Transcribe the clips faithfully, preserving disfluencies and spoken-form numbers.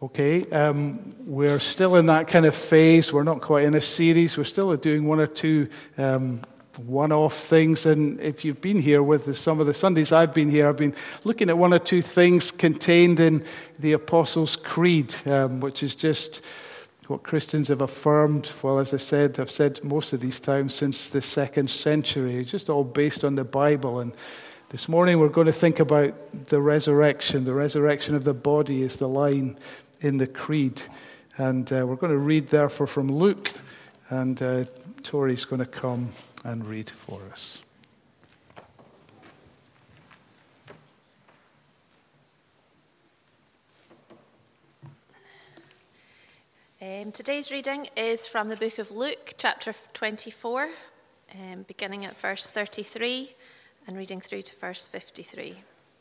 Okay, um, we're still in that kind of phase. We're not quite in a series. We're still doing one or two um, one-off things. And if you've been here with the, some of the Sundays I've been here, I've been looking at one or two things contained in the Apostles' Creed, um, which is just what Christians have affirmed. Well, as I said, I've said most of these times since the second century. It's just all based on the Bible. And this morning we're going to think about the resurrection. The resurrection of the body is the line in the Creed. And uh, we're going to read therefore from Luke. And uh, Tori's going to come and read for us. Um, today's reading is from the book of Luke, chapter twenty-four, um, beginning at verse thirty-three and reading through to verse fifty-three.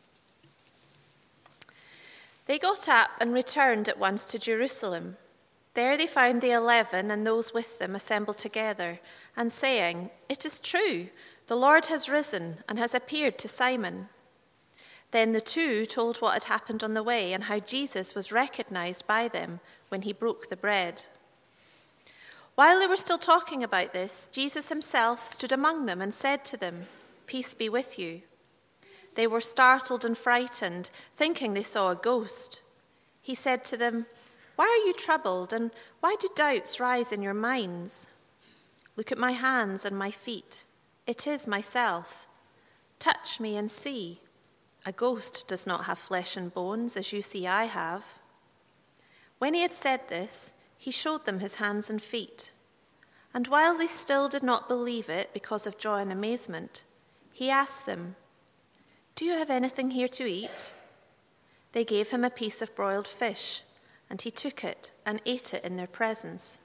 They got up and returned at once to Jerusalem. There they found the eleven and those with them assembled together, and saying, "It is true, the Lord has risen and has appeared to Simon." Then the two told what had happened on the way and how Jesus was recognized by them when he broke the bread. While they were still talking about this, Jesus himself stood among them and said to them, "Peace be with you." They were startled and frightened, thinking they saw a ghost. He said to them, "Why are you troubled, and why do doubts rise in your minds? Look at my hands and my feet. It is myself. Touch me and see. A ghost does not have flesh and bones, as you see I have." When he had said this, he showed them his hands and feet. And while they still did not believe it because of joy and amazement, he asked them, "Do you have anything here to eat?" They gave him a piece of broiled fish, and he took it and ate it in their presence.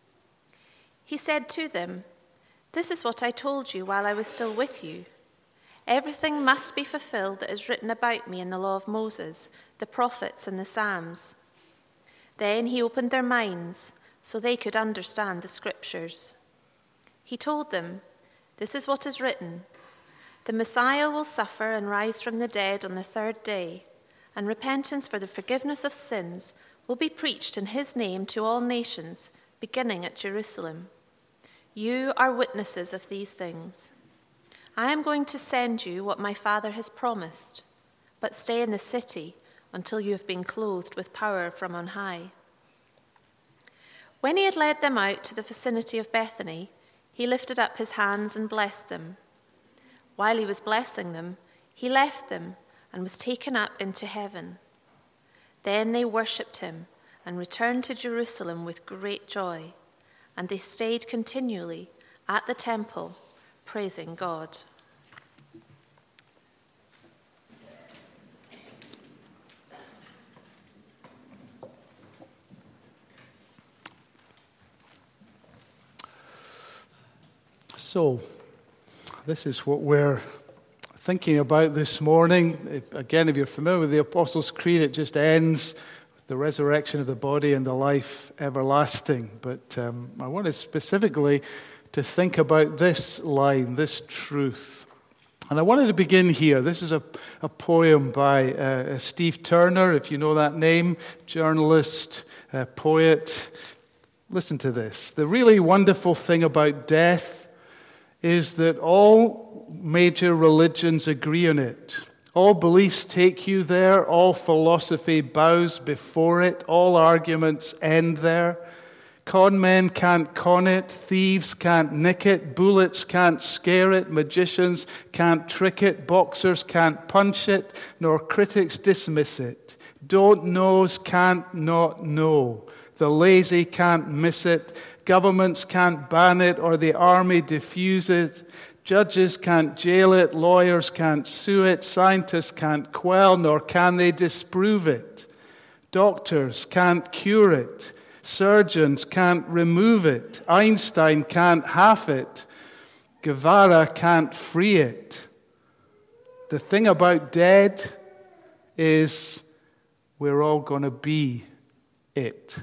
He said to them, "This is what I told you while I was still with you. Everything must be fulfilled that is written about me in the law of Moses, the prophets, and the Psalms." Then he opened their minds so they could understand the scriptures. He told them, "This is what is written. The Messiah will suffer and rise from the dead on the third day, and repentance for the forgiveness of sins will be preached in his name to all nations, beginning at Jerusalem. You are witnesses of these things. I am going to send you what my Father has promised, but stay in the city until you have been clothed with power from on high." When he had led them out to the vicinity of Bethany, he lifted up his hands and blessed them. While he was blessing them, he left them and was taken up into heaven. Then they worshipped him and returned to Jerusalem with great joy, and they stayed continually at the temple, praising God. So, this is what we're thinking about this morning. If, again, if you're familiar with the Apostles' Creed, it just ends with the resurrection of the body and the life everlasting. But um, I wanted specifically to think about this line, this truth. And I wanted to begin here. This is a, a poem by uh, Steve Turner, if you know that name, journalist, uh, poet. Listen to this. "The really wonderful thing about death is that all major religions agree on it. All beliefs take you there. All philosophy bows before it. All arguments end there. Con men can't con it. Thieves can't nick it. Bullets can't scare it. Magicians can't trick it. Boxers can't punch it. Nor critics dismiss it. Don't knows can't not know. The lazy can't miss it. Governments can't ban it or the army diffuse it. Judges can't jail it. Lawyers can't sue it. Scientists can't quell, nor can they disprove it. Doctors can't cure it. Surgeons can't remove it. Einstein can't half it. Guevara can't free it. The thing about dead is we're all going to be it."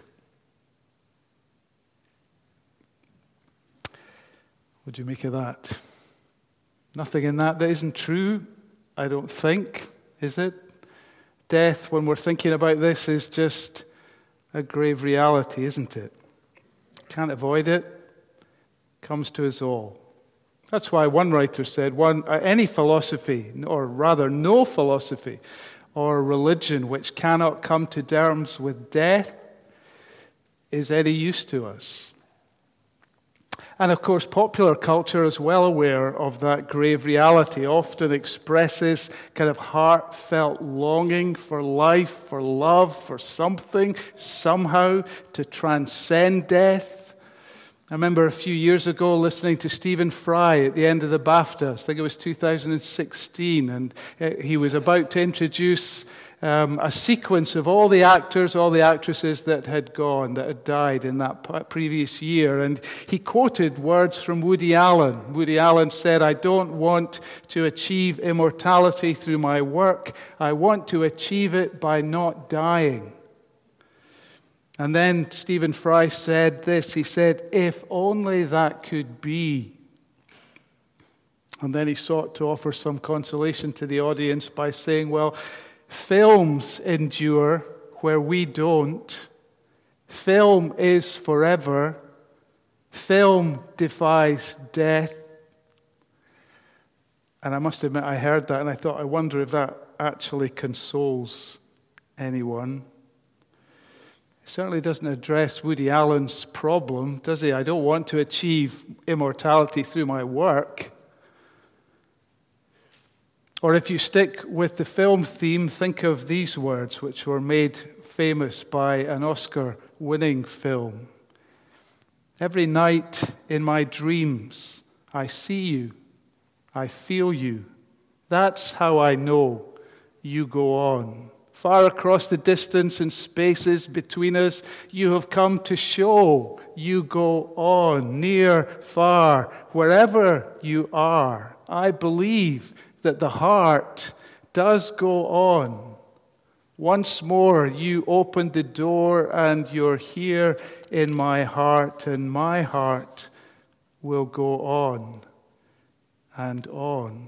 What do you make of that? Nothing in that that isn't true, I don't think, is it? Death, when we're thinking about this, is just a grave reality, isn't it? Can't avoid it. Comes to us all. That's why one writer said, "One any philosophy, or rather no philosophy, or religion which cannot come to terms with death is any use to us." And of course, popular culture is well aware of that grave reality, often expresses kind of heartfelt longing for life, for love, for something, somehow to transcend death. I remember a few years ago listening to Stephen Fry at the end of the BAFTAs. I think it was two thousand sixteen, and he was about to introduce Um, a sequence of all the actors, all the actresses that had gone, that had died in that previous year. And he quoted words from Woody Allen. Woody Allen said, "I don't want to achieve immortality through my work. I want to achieve it by not dying." And then Stephen Fry said this. He said, "If only that could be." And then he sought to offer some consolation to the audience by saying, well, films endure where we don't. Film is forever. Film defies death. And I must admit, I heard that and I thought, I wonder if that actually consoles anyone. It certainly doesn't address Woody Allen's problem, does he? I don't want to achieve immortality through my work. Or if you stick with the film theme, think of these words, which were made famous by an Oscar-winning film. "Every night in my dreams, I see you, I feel you. That's how I know you go on. Far across the distance and spaces between us, you have come to show you go on, near, far, wherever you are. I believe that the heart does go on. Once more, you opened the door and you're here in my heart, and my heart will go on and on."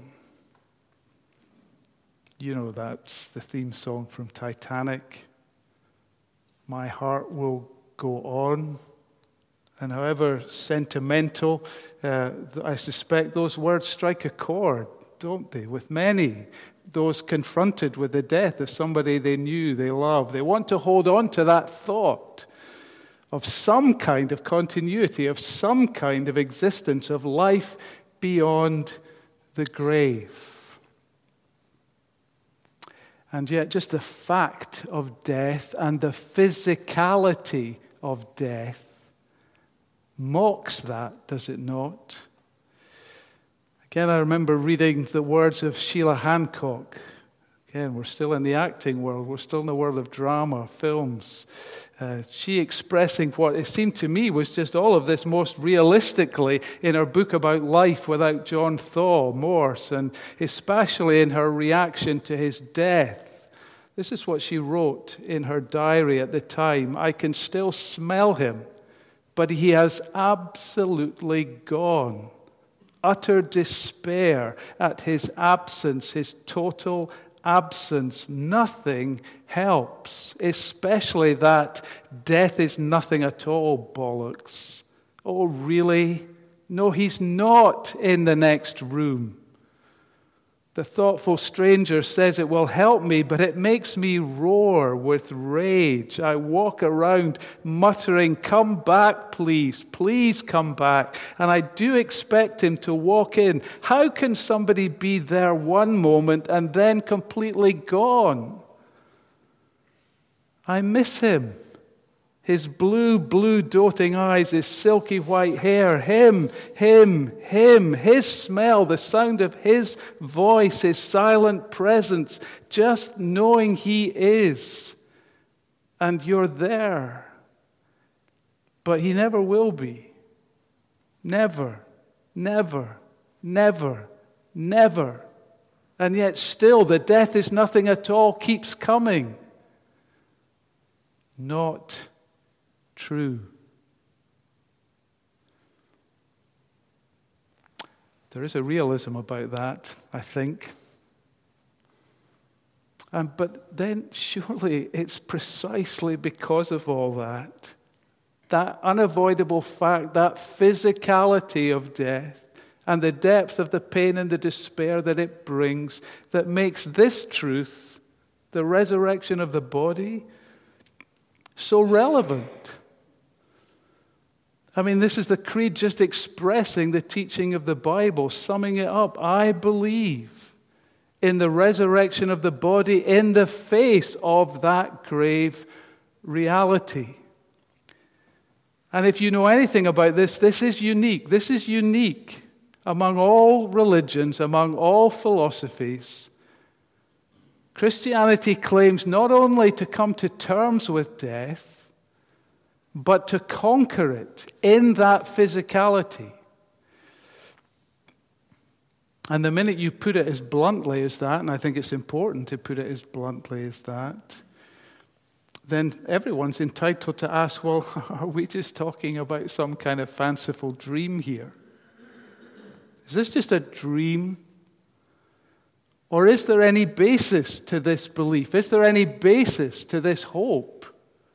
You know, that's the theme song from Titanic. My heart will go on. And however sentimental, uh, I suspect those words strike a chord, don't they, with many, those confronted with the death of somebody they knew, they loved. They want to hold on to that thought of some kind of continuity, of some kind of existence, of life beyond the grave. And yet just the fact of death and the physicality of death mocks that, does it not? Again, I remember reading the words of Sheila Hancock. Again, we're still in the acting world. We're still in the world of drama, films. Uh, she expressing what it seemed to me was just all of this most realistically in her book about life without John Thaw, Morse, and especially in her reaction to his death. This is what she wrote in her diary at the time. "I can still smell him, but he has absolutely gone. Utter despair at his absence, his total absence. Nothing helps, especially that death is nothing at all bollocks. Oh, really? No, he's not in the next room. The thoughtful stranger says it will help me, but it makes me roar with rage. I walk around muttering, 'Come back, please, please come back.' And I do expect him to walk in. How can somebody be there one moment and then completely gone? I miss him. His blue, blue doting eyes, his silky white hair, him, him, him, his smell, the sound of his voice, his silent presence, just knowing he is. And you're there. But he never will be. Never, never, never, never. And yet still the death is nothing at all keeps coming. Not true. There is a realism about that, I think. And, but then surely it's precisely because of all that, that unavoidable fact, that physicality of death, and the depth of the pain and the despair that it brings, that makes this truth, the resurrection of the body, so relevant. I mean, this is the creed just expressing the teaching of the Bible, summing it up. I believe in the resurrection of the body in the face of that grave reality. And if you know anything about this, this is unique. This is unique among all religions, among all philosophies. Christianity claims not only to come to terms with death, but to conquer it in that physicality. And the minute you put it as bluntly as that, and I think it's important to put it as bluntly as that, then everyone's entitled to ask, well, are we just talking about some kind of fanciful dream here? Is this just a dream? Or is there any basis to this belief? Is there any basis to this hope?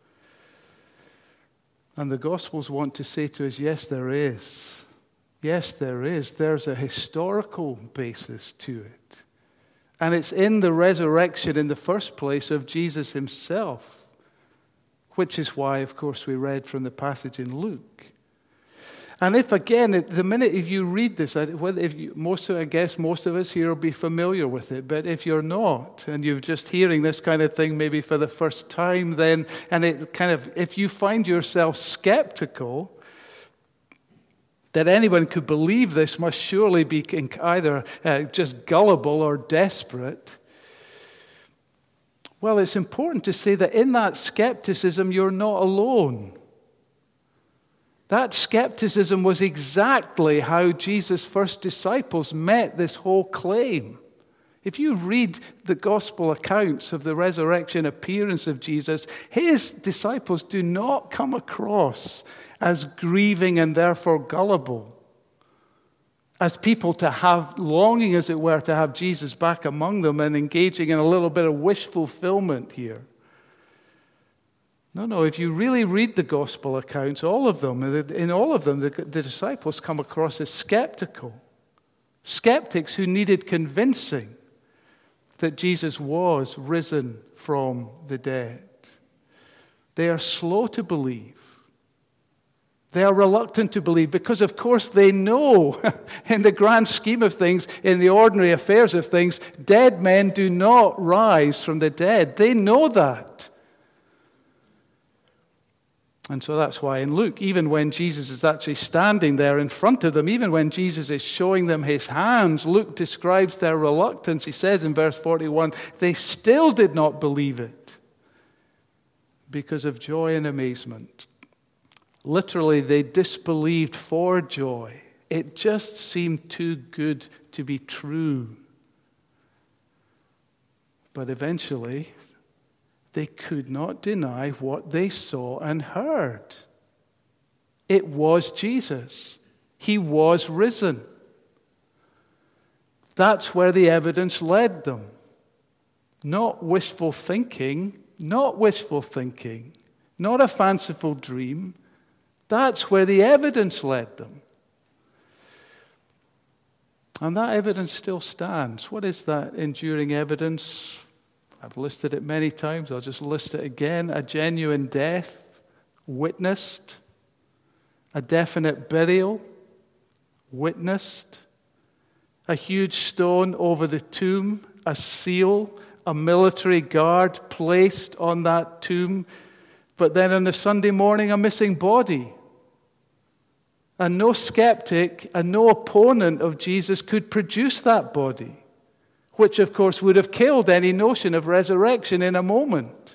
And the Gospels want to say to us, yes, there is. Yes, there is. There's a historical basis to it. And it's in the resurrection in the first place of Jesus himself, which is why, of course, we read from the passage in Luke. And if, again, the minute if you read this, whether if you, most of, I guess most of us here will be familiar with it, but if you're not, and you're just hearing this kind of thing maybe for the first time, then, and it kind of, if you find yourself skeptical that anyone could believe this, must surely be either uh, just gullible or desperate. Well, it's important to say that in that skepticism, you're not alone. That skepticism was exactly how Jesus' first disciples met this whole claim. If you read the gospel accounts of the resurrection appearance of Jesus, his disciples do not come across as grieving and therefore gullible, as people to have longing, as it were, to have Jesus back among them and engaging in a little bit of wish fulfillment here. No, no, if you really read the gospel accounts, all of them, in all of them, the, the disciples come across as skeptical. Skeptics who needed convincing that Jesus was risen from the dead. They are slow to believe. They are reluctant to believe because, of course, they know in the grand scheme of things, in the ordinary affairs of things, dead men do not rise from the dead. They know that. And so that's why in Luke, even when Jesus is actually standing there in front of them, even when Jesus is showing them his hands, Luke describes their reluctance. He says in verse forty-one, they still did not believe it because of joy and amazement. Literally, they disbelieved for joy. It just seemed too good to be true. But eventually, they could not deny what they saw and heard. It was Jesus. He was risen. That's where the evidence led them. Not wishful thinking, not wishful thinking, not a fanciful dream. That's where the evidence led them. And that evidence still stands. What is that enduring evidence? I've listed it many times. I'll just list it again. A genuine death, witnessed. A definite burial, witnessed. A huge stone over the tomb, a seal, a military guard placed on that tomb. But then on the Sunday morning, a missing body. And no skeptic and no opponent of Jesus could produce that body, which, of course, would have killed any notion of resurrection in a moment.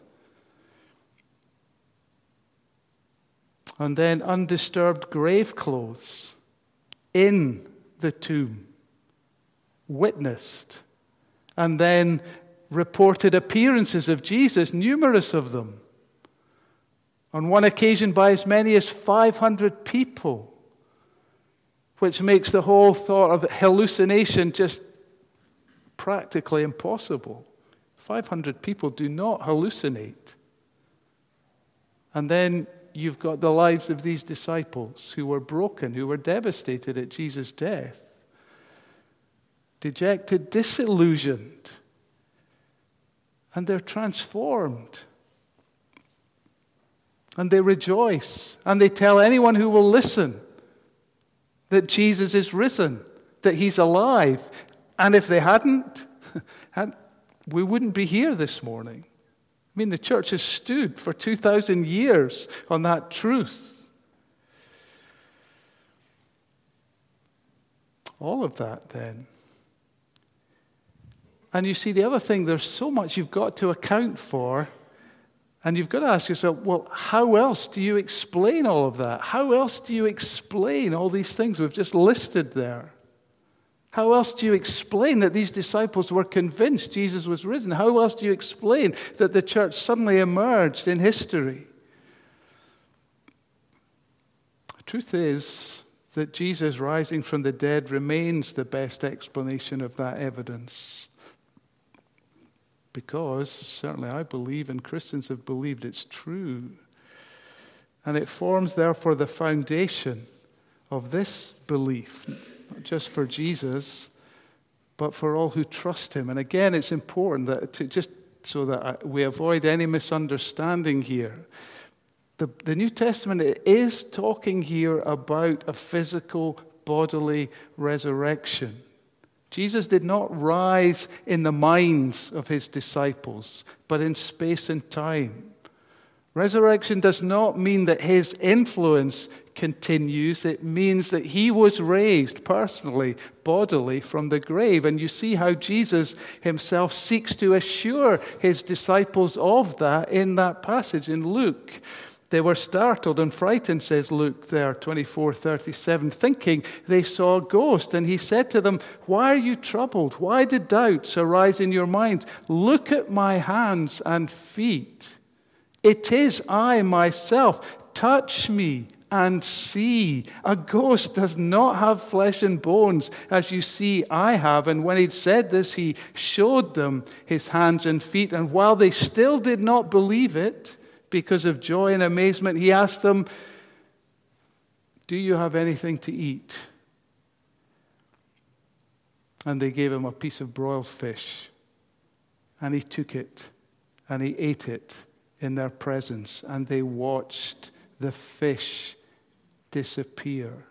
And then undisturbed grave clothes in the tomb, witnessed, and then reported appearances of Jesus, numerous of them. On one occasion by as many as five hundred people, which makes the whole thought of hallucination just practically impossible. five hundred people do not hallucinate. And then you've got the lives of these disciples who were broken, who were devastated at Jesus' death, dejected, disillusioned, and they're transformed. And they rejoice, and they tell anyone who will listen that Jesus is risen, that he's alive. And if they hadn't, we wouldn't be here this morning. I mean, the church has stood for two thousand years on that truth. All of that, then. And you see, the other thing, there's so much you've got to account for, and you've got to ask yourself, well, how else do you explain all of that? How else do you explain all these things we've just listed there? How else do you explain that these disciples were convinced Jesus was risen? How else do you explain that the church suddenly emerged in history? The truth is that Jesus rising from the dead remains the best explanation of that evidence. Because, certainly I believe, and Christians have believed, it's true. And it forms, therefore, the foundation of this belief, not just for Jesus, but for all who trust him. And again, it's important that to just so that we avoid any misunderstanding here. The, the New Testament is talking here about a physical, bodily resurrection. Jesus did not rise in the minds of his disciples, but in space and time. Resurrection does not mean that his influence continues. It means that he was raised personally, bodily, from the grave. And you see how Jesus himself seeks to assure his disciples of that in that passage in Luke. They were startled and frightened, says Luke there, twenty-four thirty-seven, thinking they saw a ghost. And he said to them, "Why are you troubled? Why do doubts arise in your minds? Look at my hands and feet. It is I myself. Touch me and see. A ghost does not have flesh and bones, as you see I have." And when he'd said this, he showed them his hands and feet. And while they still did not believe it, because of joy and amazement, he asked them, "Do you have anything to eat?" And they gave him a piece of broiled fish. And he took it, and he ate it in their presence. And they watched the fish disappear.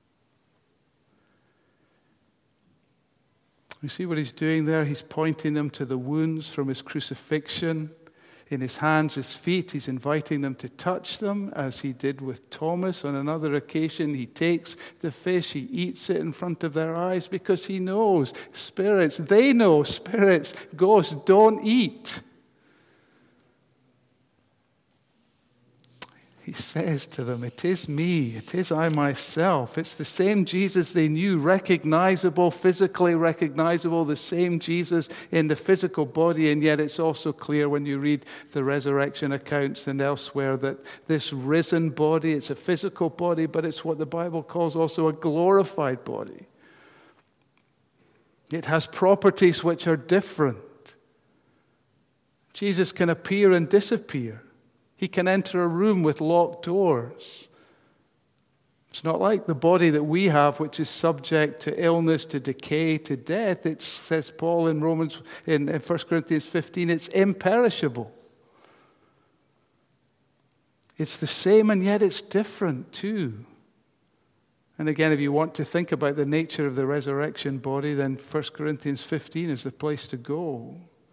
You see what he's doing there? He's pointing them to the wounds from his crucifixion. In his hands, his feet, he's inviting them to touch them, as he did with Thomas. On another occasion, he takes the fish, he eats it in front of their eyes, because he knows spirits, they know spirits, ghosts don't eat. He says to them, "It is me, it is I myself." It's the same Jesus they knew, recognizable, physically recognizable, the same Jesus in the physical body. And yet it's also clear when you read the resurrection accounts and elsewhere that this risen body, it's a physical body, but it's what the Bible calls also a glorified body. It has properties which are different. Jesus can appear and disappear. He can enter a room with locked doors. It's not like the body that we have, which is subject to illness, to decay, to death. It says Paul in Romans, in, in First Corinthians fifteen, it's imperishable. It's the same, and yet it's different too. And again, if you want to think about the nature of the resurrection body, then First Corinthians fifteen is the place to go.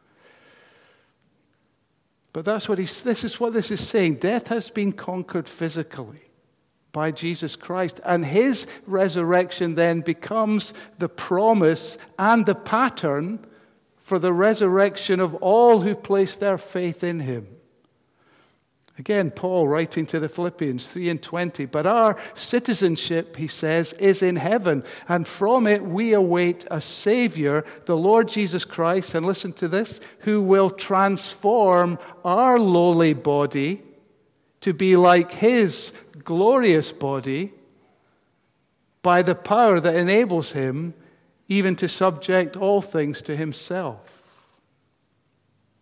But that's what he's, this is what this is saying. Death has been conquered physically by Jesus Christ. And his resurrection then becomes the promise and the pattern for the resurrection of all who place their faith in him. Again, Paul writing to the Philippians three and twenty, "But our citizenship," he says, "is in heaven, and from it we await a Savior, the Lord Jesus Christ," and listen to this, "who will transform our lowly body to be like his glorious body by the power that enables him even to subject all things to himself."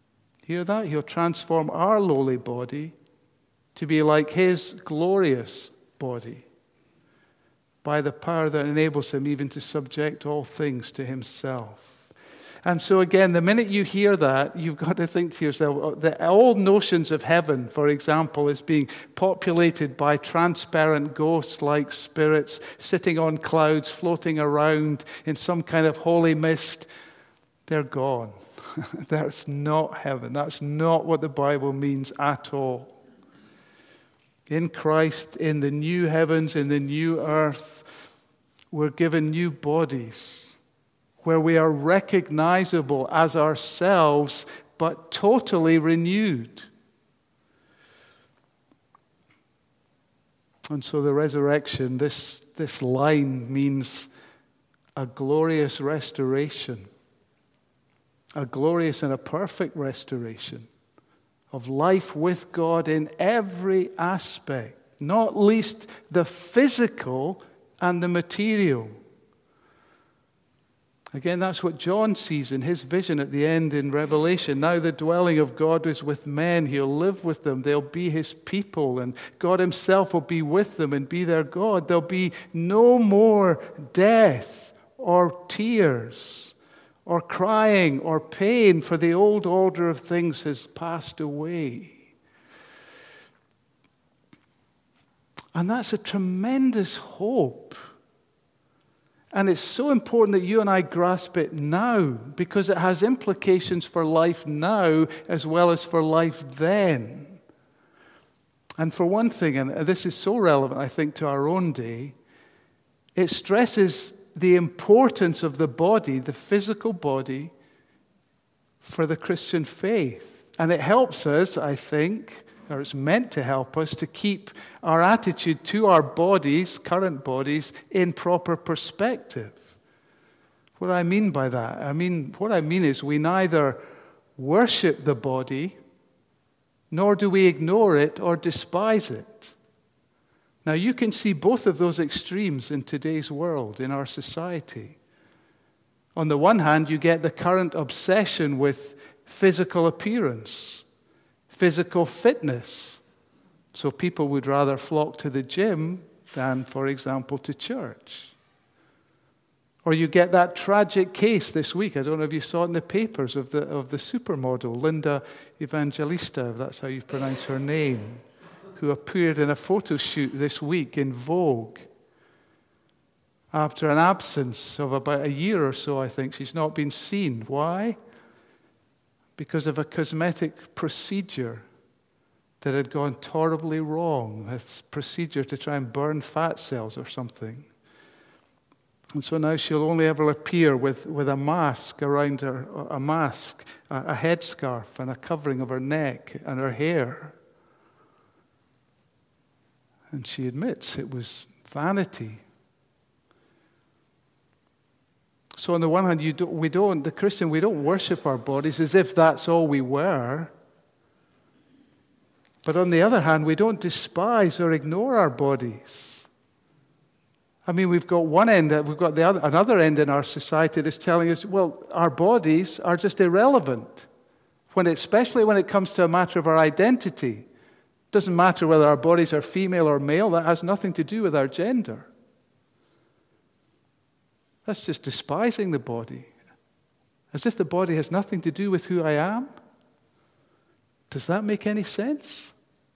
Hear that? He'll transform our lowly body to be like his glorious body by the power that enables him even to subject all things to himself. And so again, the minute you hear that, you've got to think to yourself, the old notions of heaven, for example, is being populated by transparent ghost-like spirits sitting on clouds, floating around in some kind of holy mist. They're gone. That's not heaven. That's not what the Bible means at all. In Christ, in the new heavens, in the new earth, we're given new bodies where we are recognizable as ourselves, but totally renewed. And so the resurrection, this, this line means a glorious restoration, a glorious and a perfect restoration of life with God in every aspect, not least the physical and the material. Again, that's what John sees in his vision at the end in Revelation. Now the dwelling of God is with men. He'll live with them. They'll be his people, and God himself will be with them and be their God. There'll be no more death or tears or crying or pain, for the old order of things has passed away. And that's a tremendous hope. And it's so important that you and I grasp it now, because it has implications for life now as well as for life then. And for one thing, and this is so relevant, I think, to our own day, it stresses the importance of the body, the physical body, for the Christian faith. And it helps us, I think, or it's meant to help us to keep our attitude to our bodies, current bodies, in proper perspective. What do I mean by that? I mean, what I mean is we neither worship the body, nor do we ignore it or despise it. Now, you can see both of those extremes in today's world, in our society. On the one hand, you get the current obsession with physical appearance, physical fitness. So people would rather flock to the gym than, for example, to church. Or you get that tragic case this week, I don't know if you saw it in the papers, of the of the supermodel, Linda Evangelista, if that's how you pronounce her name, who appeared in a photo shoot this week in Vogue. After an absence of about a year or so, I think, she's not been seen. Why? Because of a cosmetic procedure that had gone horribly wrong, a procedure to try and burn fat cells or something. And so now she'll only ever appear with, with a mask around her, a mask, a, a headscarf, and a covering of her neck and her hair. And she admits it was vanity. So on the one hand, you don't, we don't, the Christian, we don't worship our bodies as if that's all we were. But on the other hand, we don't despise or ignore our bodies. I mean, we've got one end, we've got the other, another end in our society that's telling us, well, our bodies are just irrelevant, when it, especially when it comes to a matter of our identity. It doesn't matter whether our bodies are female or male. That has nothing to do with our gender. That's just despising the body, as if the body has nothing to do with who I am. Does that make any sense?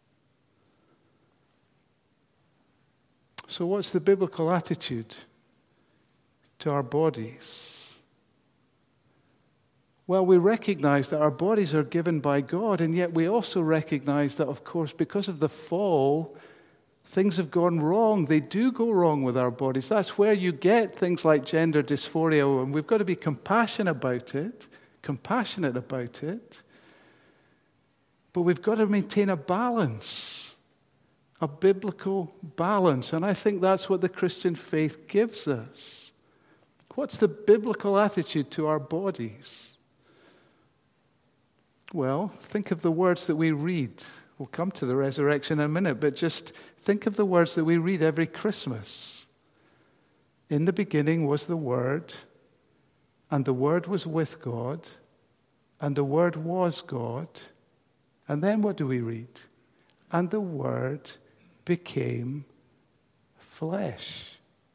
So what's the biblical attitude to our bodies? Well, we recognize that our bodies are given by God, and yet we also recognize that, of course, because of the fall, things have gone wrong. They do go wrong with our bodies. That's where you get things like gender dysphoria, and we've got to be compassionate about it, compassionate about it. But we've got to maintain a balance, a biblical balance. And I think that's what the Christian faith gives us. What's the biblical attitude to our bodies? Well, think of the words that we read. We'll come to the resurrection in a minute, but just think of the words that we read every Christmas. In the beginning was the Word, and the Word was with God, and the Word was God. And then what do we read? And the Word became flesh.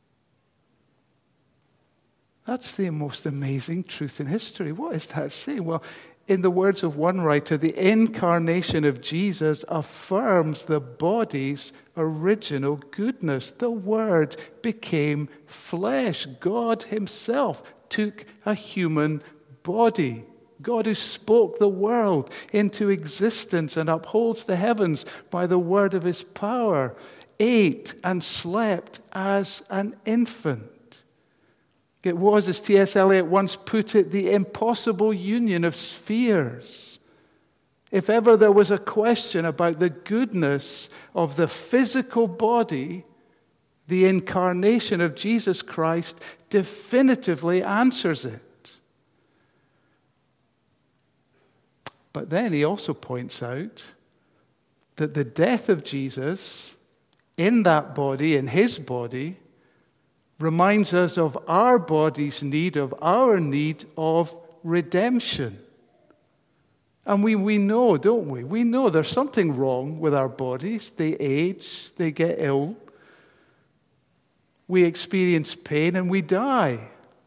That's the most amazing truth in history. What is that saying? Well, in the words of one writer, the incarnation of Jesus affirms the body's original goodness. The Word became flesh. God himself took a human body. God who spoke the world into existence and upholds the heavens by the word of his power, ate and slept as an infant. It was, as T S Eliot once put it, the impossible union of spheres. If ever there was a question about the goodness of the physical body, the incarnation of Jesus Christ definitively answers it. But then he also points out that the death of Jesus in that body, in his body, reminds us of our body's need, of our need of redemption. And we, we know, don't we? We know there's something wrong with our bodies. They age, they get ill, we experience pain, and we die.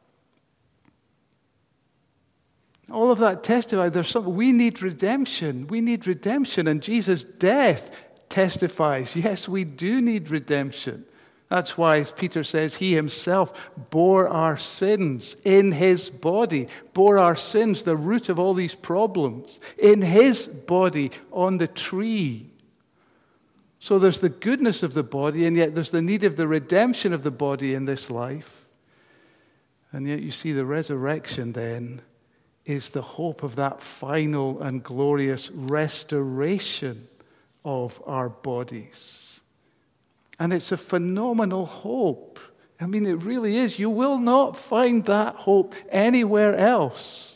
All of that testifies there's something. We need redemption. We need redemption. And Jesus' death testifies, yes, we do need redemption. That's why, as Peter says, he himself bore our sins in his body, bore our sins, the root of all these problems, in his body on the tree. So there's the goodness of the body, and yet there's the need of the redemption of the body in this life. And yet you see the resurrection then is the hope of that final and glorious restoration of our bodies. And it's a phenomenal hope. I mean, it really is. You will not find that hope anywhere else.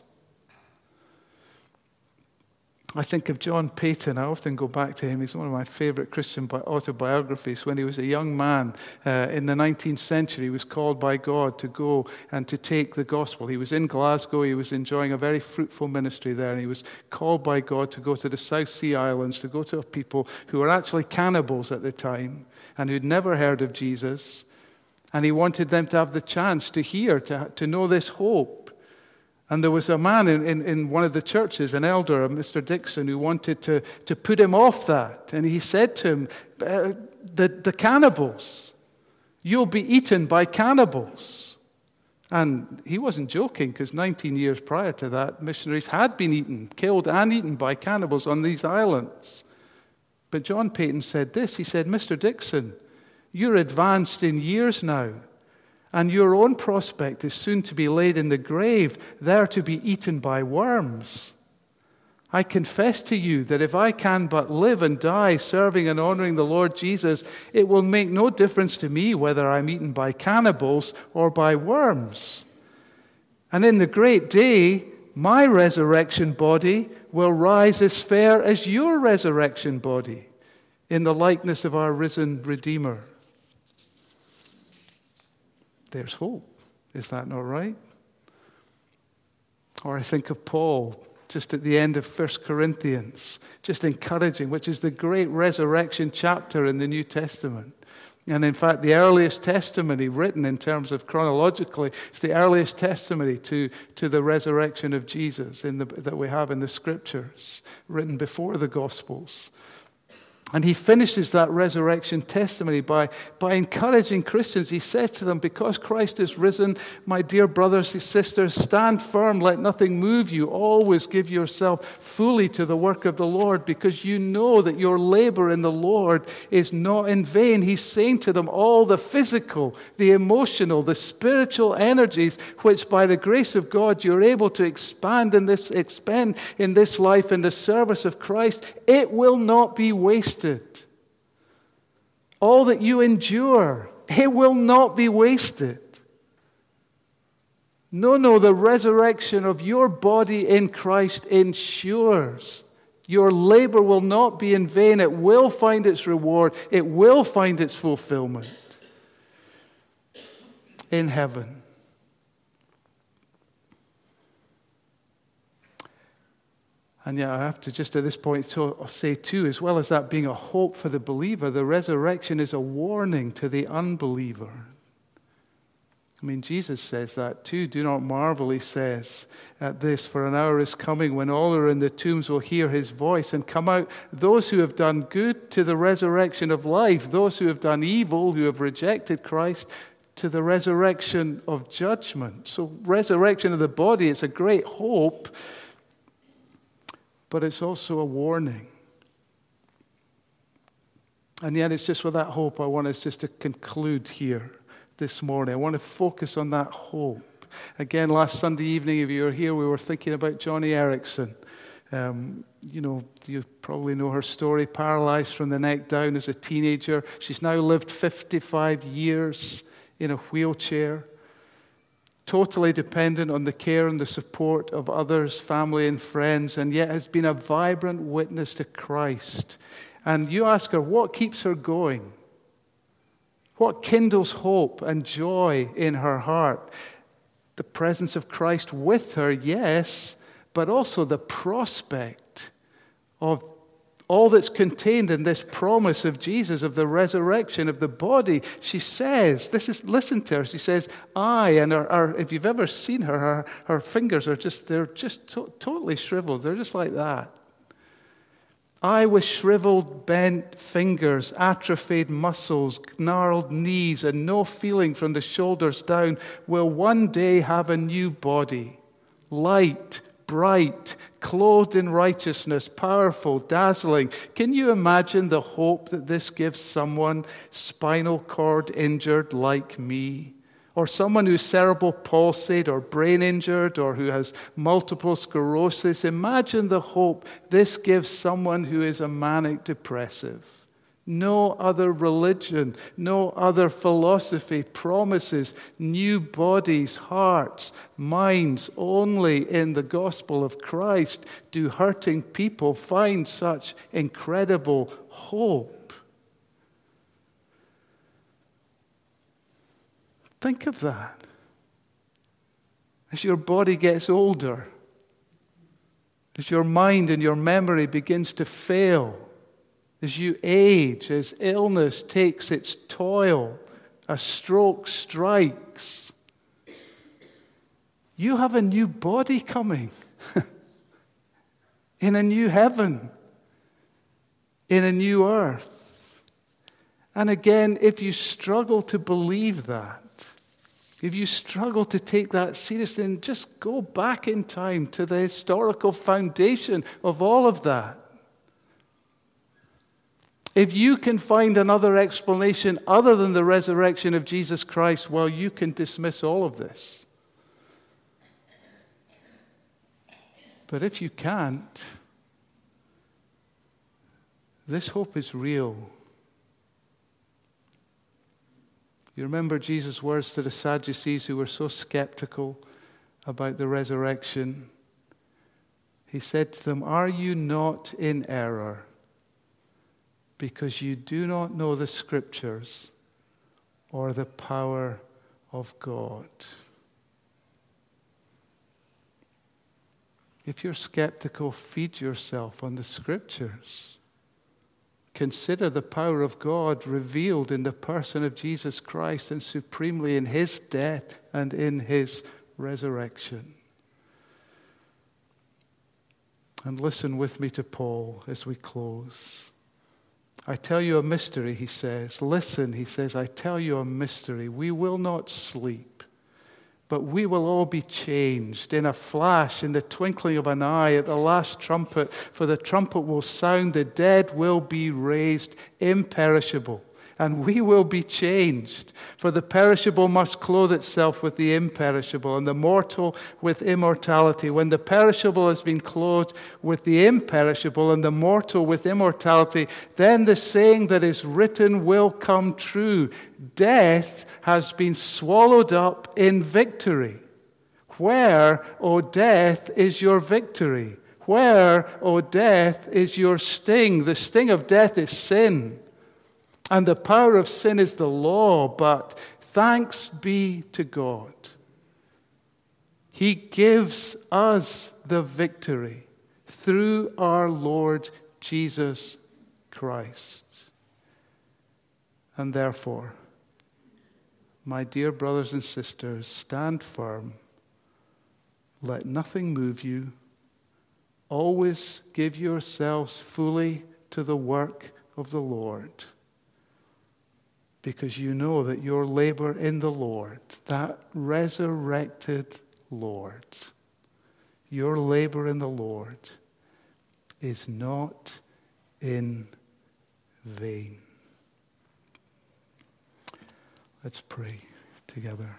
I think of John Paton. I often go back to him. He's one of my favorite Christian autobiographies. When he was a young man uh, in the nineteenth century, he was called by God to go and to take the gospel. He was in Glasgow. He was enjoying a very fruitful ministry there. And he was called by God to go to the South Sea Islands, to go to a people who were actually cannibals at the time and who'd never heard of Jesus. And he wanted them to have the chance to hear, to, to know this hope. And there was a man in, in, in one of the churches, an elder, Mister Dixon, who wanted to, to put him off that. And he said to him, uh, the, the cannibals, you'll be eaten by cannibals. And he wasn't joking, because nineteen years prior to that, missionaries had been eaten, killed and eaten by cannibals on these islands. But John Paton said this, he said, Mister Dixon, you're advanced in years now, and your own prospect is soon to be laid in the grave, there to be eaten by worms. I confess to you that if I can but live and die serving and honoring the Lord Jesus, it will make no difference to me whether I'm eaten by cannibals or by worms. And in the great day, my resurrection body will rise as fair as your resurrection body in the likeness of our risen Redeemer. There's hope. Is that not right? Or I think of Paul, just at the end of First Corinthians, just encouraging, which is the great resurrection chapter in the New Testament. And in fact, the earliest testimony written in terms of chronologically, it's the earliest testimony to, to the resurrection of Jesus in the, that we have in the Scriptures, written before the Gospels. And he finishes that resurrection testimony by, by encouraging Christians. He says to them, because Christ is risen, my dear brothers and sisters, stand firm, let nothing move you. Always give yourself fully to the work of the Lord, because you know that your labor in the Lord is not in vain. He's saying to them, all the physical, the emotional, the spiritual energies, which by the grace of God you're able to expand in this, expend in this life in the service of Christ, it will not be wasted. All that you endure, it will not be wasted. No, no, the resurrection of your body in Christ ensures your labor will not be in vain. It will find its reward. It will find its fulfillment in heaven. And yet I have to just at this point say too, as well as that being a hope for the believer, the resurrection is a warning to the unbeliever. I mean, Jesus says that too. Do not marvel, he says, at this, for an hour is coming when all who are in the tombs will hear his voice and come out, those who have done good to the resurrection of life, those who have done evil, who have rejected Christ, to the resurrection of judgment. So resurrection of the body, it's a great hope, but it's also a warning. And yet it's just with that hope I want us just to conclude here this morning. I want to focus on that hope. Again, last Sunday evening, if you were here, we were thinking about Joni Eareckson. Um, you know, you probably know her story, paralyzed from the neck down as a teenager. She's now lived fifty-five years in a wheelchair, totally dependent on the care and the support of others, family and friends, and yet has been a vibrant witness to Christ. And you ask her, what keeps her going? What kindles hope and joy in her heart? The presence of Christ with her, yes, but also the prospect of all that's contained in this promise of Jesus, of the resurrection of the body. She says, this is, listen to her, she says, I, and her, her, if you've ever seen her, her, her fingers are just, they're just to- totally shriveled. They're just like that. I, with shriveled, bent fingers, atrophied muscles, gnarled knees, and no feeling from the shoulders down, will one day have a new body, light, bright, clothed in righteousness, powerful, dazzling. Can you imagine the hope that this gives someone spinal cord injured like me? Or someone who's cerebral palsied or brain injured or who has multiple sclerosis? Imagine the hope this gives someone who is a manic depressive. No other religion, no other philosophy promises new bodies, hearts, minds. Only in the gospel of Christ do hurting people find such incredible hope. Think of that. As your body gets older, as your mind and your memory begins to fail, as you age, as illness takes its toll, a stroke strikes, you have a new body coming in a new heaven, in a new earth. And again, if you struggle to believe that, if you struggle to take that seriously, then just go back in time to the historical foundation of all of that. If you can find another explanation other than the resurrection of Jesus Christ, well, you can dismiss all of this. But if you can't, this hope is real. You remember Jesus' words to the Sadducees who were so skeptical about the resurrection. He said to them, "Are you not in error because you do not know the Scriptures or the power of God?" If you're skeptical, feed yourself on the Scriptures. Consider the power of God revealed in the person of Jesus Christ and supremely in his death and in his resurrection. And listen with me to Paul as we close. I tell you a mystery, he says. Listen, he says, I tell you a mystery. We will not sleep, but we will all be changed in a flash, in the twinkling of an eye, at the last trumpet. For the trumpet will sound, the dead will be raised imperishable, and we will be changed. For the perishable must clothe itself with the imperishable, and the mortal with immortality. When the perishable has been clothed with the imperishable, and the mortal with immortality, then the saying that is written will come true. Death has been swallowed up in victory. Where, O death, is your victory? Where, O death, is your sting? The sting of death is sin, and the power of sin is the law. But thanks be to God, He gives us the victory through our Lord Jesus Christ. And therefore, my dear brothers and sisters, stand firm. Let nothing move you. Always give yourselves fully to the work of the Lord, because you know that your labor in the Lord, that resurrected Lord, your labor in the Lord is not in vain. Let's pray together.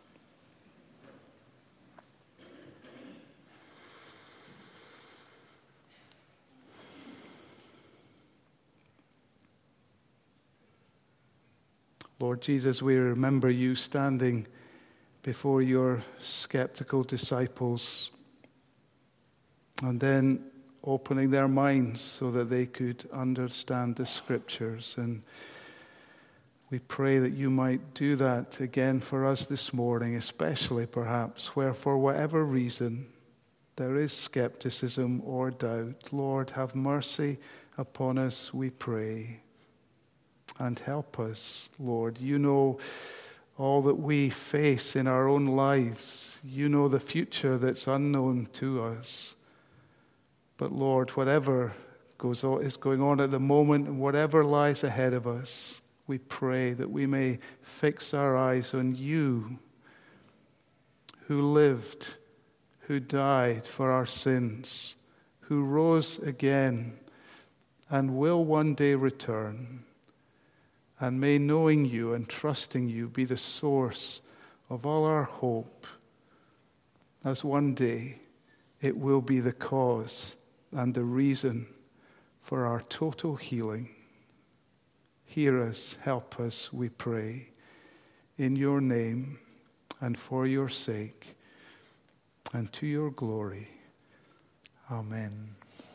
Lord Jesus, we remember you standing before your skeptical disciples and then opening their minds so that they could understand the Scriptures. And we pray that you might do that again for us this morning, especially perhaps where for whatever reason there is skepticism or doubt. Lord, have mercy upon us, we pray. And help us, Lord. You know all that we face in our own lives. You know the future that's unknown to us. But Lord, whatever goes on, is going on at the moment, and whatever lies ahead of us, we pray that we may fix our eyes on you, who lived, who died for our sins, who rose again and will one day return. And may knowing you and trusting you be the source of all our hope, as one day it will be the cause and the reason for our total healing. Hear us, help us, we pray, in your name and for your sake and to your glory. Amen.